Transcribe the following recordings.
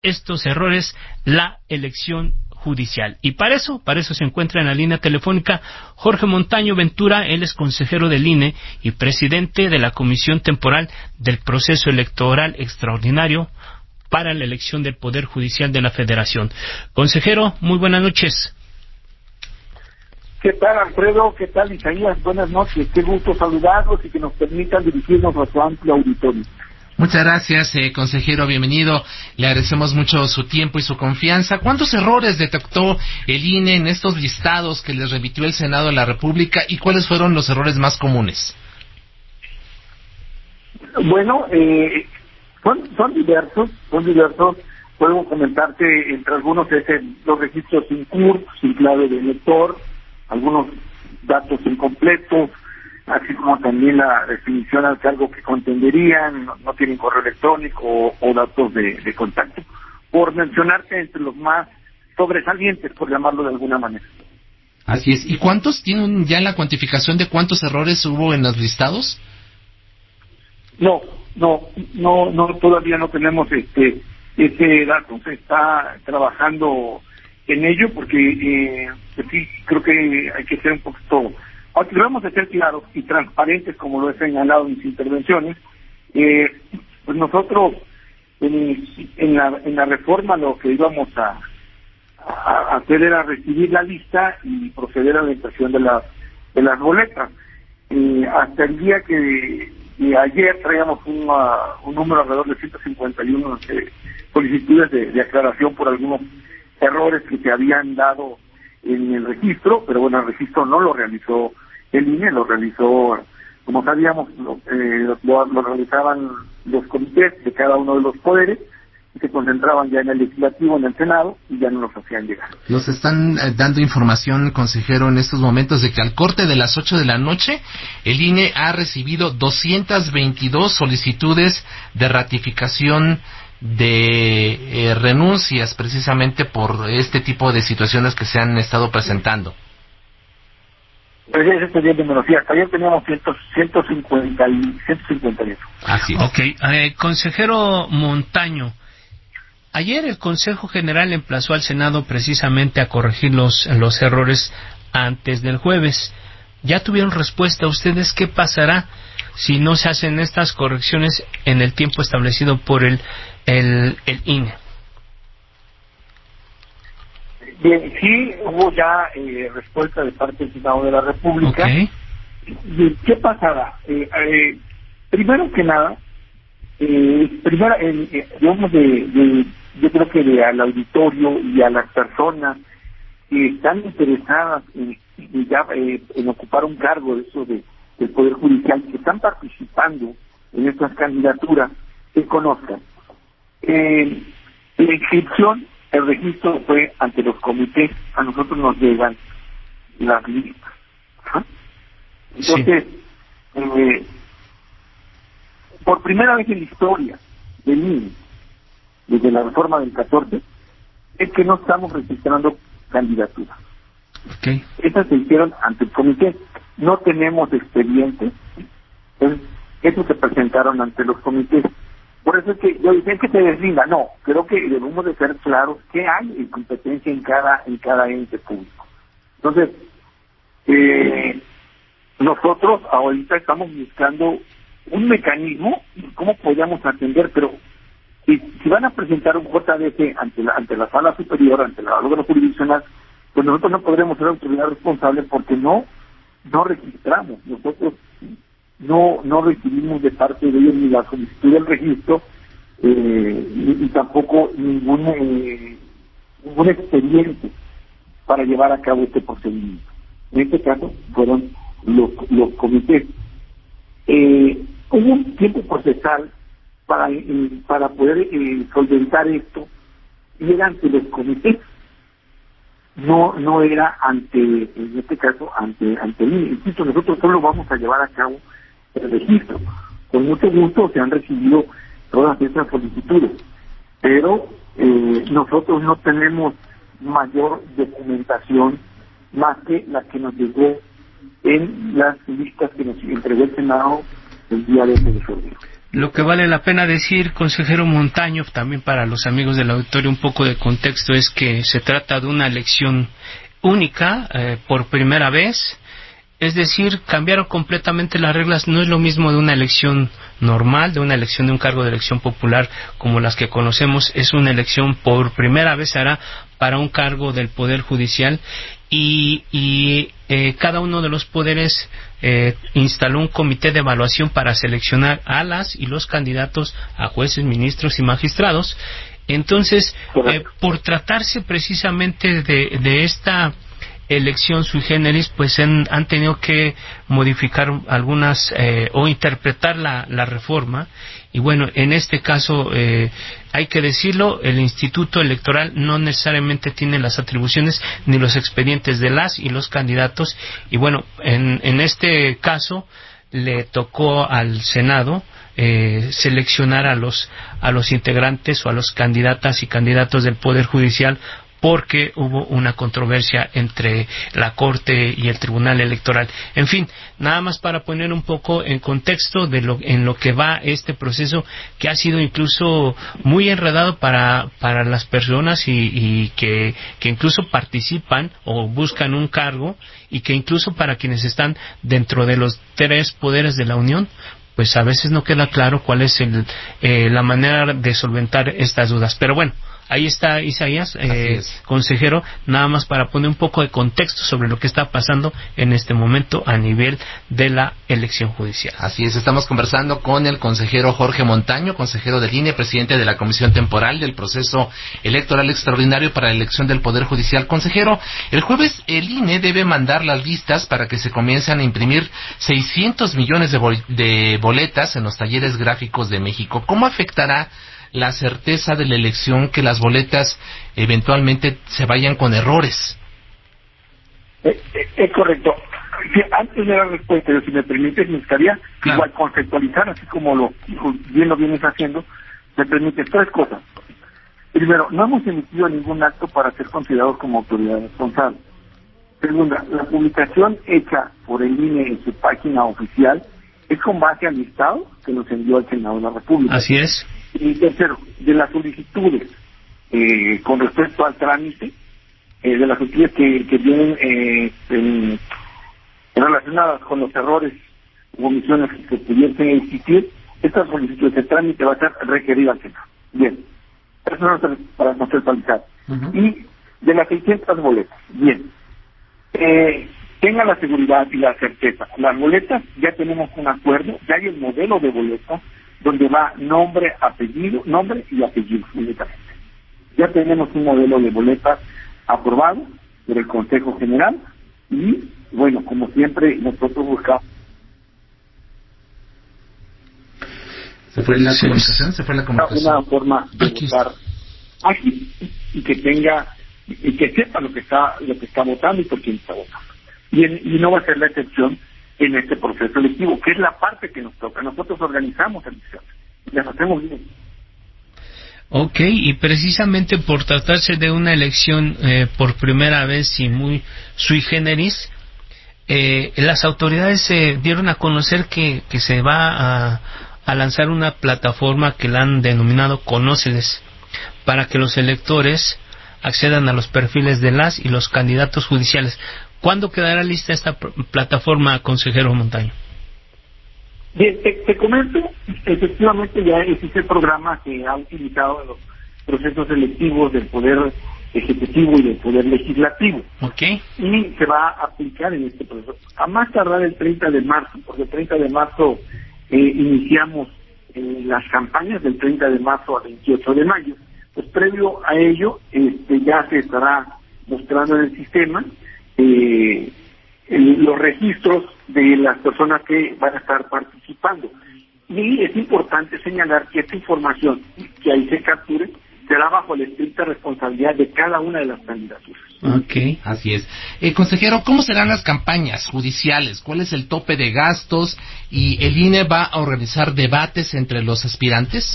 estos errores la elección judicial. Y para eso se encuentra en la línea telefónica Jorge Montaño Ventura. Él es consejero del INE y presidente de la Comisión Temporal del Proceso Electoral Extraordinario para la elección del Poder Judicial de la Federación. Consejero, muy buenas noches. ¿Qué tal, Alfredo? ¿Qué tal, Isaías? Buenas noches. Qué gusto saludarlos y que nos permitan dirigirnos a su amplio auditorio. Muchas gracias, consejero, bienvenido. Le agradecemos mucho su tiempo y su confianza. ¿Cuántos errores detectó el INE en estos listados que les remitió el Senado de la República y cuáles fueron los errores más comunes? Bueno, son diversos. Puedo comentarte, entre algunos es los registros sin CURP, sin clave de elector, algunos datos incompletos, así como también la definición al cargo que contenderían, no tienen correo electrónico o datos de contacto, por mencionarte entre los más sobresalientes, por llamarlo de alguna manera. Así es. ¿Y cuántos tienen ya la cuantificación de cuántos errores hubo en los listados? No, todavía no tenemos ese dato. Se está trabajando en ello porque sí, creo que hay que ser un poquito, aunque debemos de ser claros y transparentes, como lo he señalado en mis intervenciones. Pues nosotros en la reforma lo que íbamos a hacer era recibir la lista y proceder a la impresión de las boletas. Hasta el día que ayer traíamos un número alrededor de 151 solicitudes de aclaración por algunos errores que se habían dado en el registro, pero bueno, el registro no lo realizó el INE, lo realizó, como sabíamos, lo realizaban los comités de cada uno de los poderes, y se concentraban ya en el legislativo, en el Senado, y ya no los hacían llegar. Nos están dando información, consejero, en estos momentos de que al corte de las 8 de la noche, el INE ha recibido 222 solicitudes de ratificación de renuncias, precisamente por este tipo de situaciones que se han estado presentando. Pues ese sería el número, sí, hasta ayer teníamos 158. Así es. Ok, consejero Montaño, ayer el Consejo General emplazó al Senado precisamente a corregir los errores antes del jueves. ¿Ya tuvieron respuesta ustedes? ¿Qué pasará si no se hacen estas correcciones en el tiempo establecido por el INE? Bien, sí hubo ya respuesta de parte del Senado de la República. Okay. ¿Qué pasará? Primero que nada, digamos yo creo que al auditorio y a las personas que están interesadas en ocupar un cargo de eso del Poder Judicial, que están participando en estas candidaturas, se conozcan. La inscripción, el registro fue ante los comités, a nosotros nos llegan las listas. ¿Ah? Entonces, sí. Por primera vez en la historia del INE, desde la reforma del 14, es que no estamos registrando candidaturas. Okay. Estas se hicieron ante el comité. No tenemos expedientes, estos se presentaron ante los comités. Por eso es que yo decía que se deslinda. No, creo que debemos de ser claros qué hay en competencia en cada ente público. Entonces, nosotros ahorita estamos buscando un mecanismo y cómo podamos atender, pero si van a presentar un JDC ante la sala superior, ante la órgano jurisdiccional, pues nosotros no podremos ser autoridad responsable porque no registramos. Nosotros no recibimos de parte de ellos ni la solicitud del registro y tampoco ningún expediente para llevar a cabo este procedimiento. En este caso fueron los comités. Hubo un tiempo procesal para poder solventar esto y era ante los comités. No era en este caso ante el INE. Insisto, nosotros solo vamos a llevar a cabo el registro. Con mucho gusto se han recibido todas estas solicitudes, pero nosotros no tenemos mayor documentación más que la que nos llegó en las listas que nos entregó el Senado el día 12 de febrero. Lo que vale la pena decir, consejero Montaño, también para los amigos del auditorio, un poco de contexto, es que se trata de una elección única, por primera vez. Es decir, cambiaron completamente las reglas. No es lo mismo de una elección normal, de una elección de un cargo de elección popular como las que conocemos. Es una elección por primera vez se hará para un cargo del Poder Judicial y cada uno de los poderes instaló un comité de evaluación para seleccionar a las y los candidatos a jueces, ministros y magistrados. Entonces, por tratarse precisamente de esta elección sui generis, pues han tenido que modificar algunas o interpretar la reforma. Y bueno, en este caso hay que decirlo, el Instituto Electoral no necesariamente tiene las atribuciones ni los expedientes de las y los candidatos. Y bueno, en este caso le tocó al Senado seleccionar a los integrantes o a los candidatas y candidatos del Poder Judicial, porque hubo una controversia entre la Corte y el Tribunal Electoral. En fin, nada más para poner un poco en contexto en lo que va este proceso, que ha sido incluso muy enredado para las personas y que incluso participan o buscan un cargo, y que incluso para quienes están dentro de los 3 poderes de la Unión, pues a veces no queda claro cuál es la manera de solventar estas dudas. Pero bueno, ahí está Isaías, consejero, nada más para poner un poco de contexto sobre lo que está pasando en este momento a nivel de la elección judicial. Así es, estamos conversando con el consejero Jorge Montaño, consejero del INE, presidente de la Comisión Temporal del Proceso Electoral Extraordinario para la Elección del Poder Judicial. Consejero, el jueves el INE debe mandar las listas para que se comiencen a imprimir 600 millones de boletas en los talleres gráficos de México. ¿Cómo afectará la certeza de la elección que las boletas eventualmente se vayan con errores? Es correcto. Sí, antes de la respuesta, si me permites, me gustaría igual conceptualizar, así como bien lo vienes haciendo. Me permite 3 cosas. Primero, no hemos emitido ningún acto para ser considerados como autoridad responsable. Segunda, la publicación hecha por el INE en su página oficial es con base al listado que nos envió el Senado de la República. Así es. Y tercero, de las solicitudes con respecto al trámite, de las solicitudes que vienen relacionadas con los errores u omisiones que pudiesen existir, estas solicitudes de trámite va a ser requerida al Senado. Bien, eso es para conceptualizar. Y de las 600 boletas, bien, tenga la seguridad y la certeza. Las boletas, ya tenemos un acuerdo, ya hay el modelo de boletas, donde va nombre y apellido únicamente. Ya tenemos un modelo de boletas aprobado por el Consejo General y, bueno, como siempre, nosotros buscamos... ¿Se fue la comunicación? ¿Se fue la comunicación? Una forma de votar ágil y que tenga, y que sepa lo que está votando y por quién está votando. Y no va a ser la excepción en este proceso electivo, que es la parte que nos toca. Nosotros organizamos elecciones, las hacemos bien. Ok, y precisamente por tratarse de una elección por primera vez y muy sui generis, las autoridades dieron a conocer que se va a lanzar una plataforma que la han denominado Conóceles, para que los electores accedan a los perfiles de las y los candidatos judiciales. ¿Cuándo quedará lista esta plataforma, consejero Montaño? Bien, te comento, efectivamente ya existe el programa que ha utilizado en los procesos electivos del Poder Ejecutivo y del Poder Legislativo. Okay. Y se va a aplicar en este proceso. A más tardar el 30 de marzo, porque el 30 de marzo iniciamos las campañas del 30 de marzo al 28 de mayo. Pues previo a ello, ya se estará mostrando en el sistema los registros de las personas que van a estar participando. Y es importante señalar que esta información que ahí se capture será bajo la estricta responsabilidad de cada una de las candidaturas. Ok, así es. Consejero, ¿cómo serán las campañas judiciales? ¿Cuál es el tope de gastos? ¿Y el INE va a organizar debates entre los aspirantes?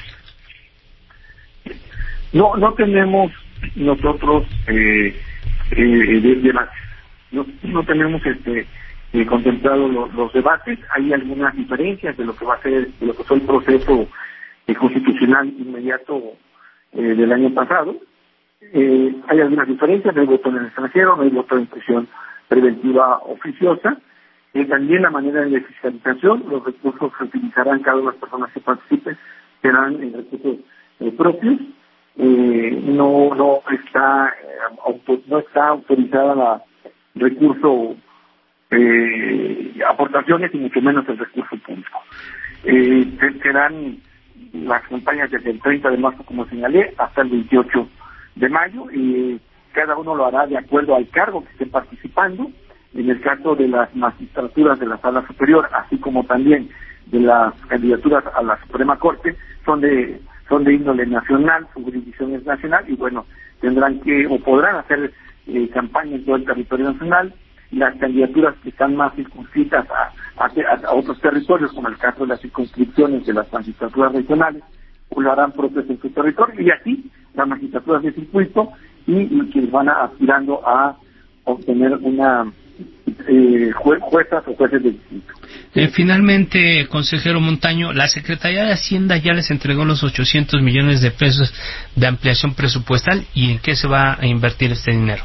No tenemos nosotros debates. No tenemos contemplado los debates. Hay algunas diferencias de lo que va a ser, de lo que fue el proceso constitucional inmediato del año pasado. Hay algunas diferencias, no hay voto en el extranjero, no hay voto en prisión preventiva oficiosa. También la manera de fiscalización, los recursos que utilizarán cada una de las personas que participen serán en recursos propios. No está autorizada la recurso aportaciones y mucho menos el recurso público. Serán las campañas desde el 30 de marzo, como señalé, hasta el 28 de mayo, y cada uno lo hará de acuerdo al cargo que esté participando. En el caso de las magistraturas de la Sala Superior, así como también de las candidaturas a la Suprema Corte, son de índole nacional, su jurisdicción es nacional, y bueno, tendrán que o podrán hacer campaña en todo el territorio nacional. Las candidaturas que están más circunscritas a otros territorios, como el caso de las circunscripciones de las magistraturas regionales, pues lo harán propios en su territorio, y así las magistraturas de circuito y quienes van aspirando a obtener una juezas o jueces de distrito. Finalmente, consejero Montaño, la Secretaría de Hacienda ya les entregó los 800 millones de pesos de ampliación presupuestal. ¿Y en qué se va a invertir este dinero?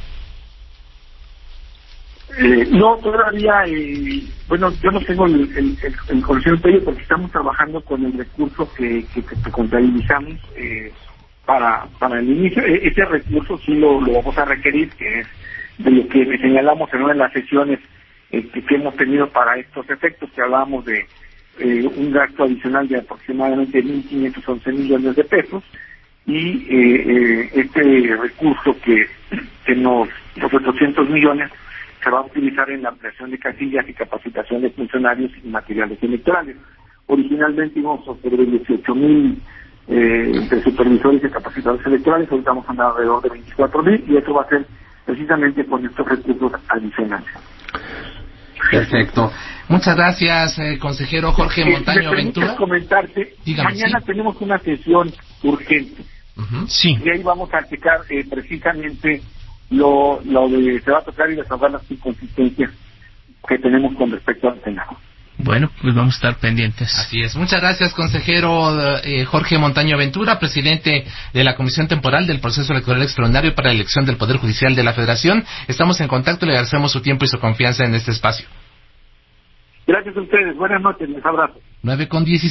No, todavía, bueno, yo no tengo el conocimiento de ello porque estamos trabajando con el recurso que contabilizamos para el inicio. Ese recurso sí lo vamos a requerir, que es de lo que señalamos en una de las sesiones que hemos tenido para estos efectos, que hablábamos de un gasto adicional de aproximadamente 1.511 millones de pesos, y este recurso los 800 millones se va a utilizar en la ampliación de casillas y capacitación de funcionarios y materiales electorales. Originalmente íbamos a obtener 18,000 entre supervisores y capacitadores electorales, ahorita vamos a andar alrededor de 24,000, y eso va a ser precisamente con estos recursos adicionales. Perfecto. Muchas gracias, consejero Jorge Montaño Ventura. Comentarte, dígame, mañana sí, tenemos una sesión urgente. Sí. Y ahí vamos a checar precisamente lo de se va a tocar y desahogar las inconsistencias que tenemos con respecto al Senado. Bueno, pues vamos a estar pendientes. Así es. Muchas gracias, consejero Jorge Montaño Ventura, presidente de la Comisión Temporal del Proceso Electoral Extraordinario para la Elección del Poder Judicial de la Federación. Estamos en contacto y le agradecemos su tiempo y su confianza en este espacio. Gracias a ustedes. Buenas noches. Les abrazo. 9:17.